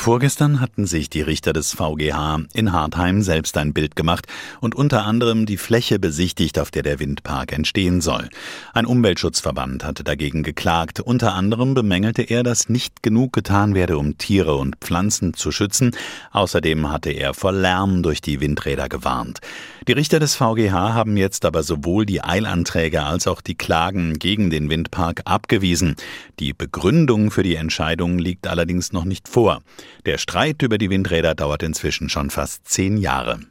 Vorgestern hatten sich die Richter des VGH in Hartheim selbst ein Bild gemacht und unter anderem die Fläche besichtigt, auf der der Windpark entstehen soll. Ein Umweltschutzverband hatte dagegen geklagt. Unter anderem bemängelte er, dass nicht genug getan werde, um Tiere und Pflanzen zu schützen. Außerdem hatte er vor Lärm durch die Windräder gewarnt. Die Richter des VGH haben jetzt aber sowohl die Eilanträge als auch die Klagen gegen den Windpark abgewiesen. Die Begründung für die Entscheidung liegt allerdings noch nicht vor. Der Streit über die Windräder dauert inzwischen schon fast 10 Jahre.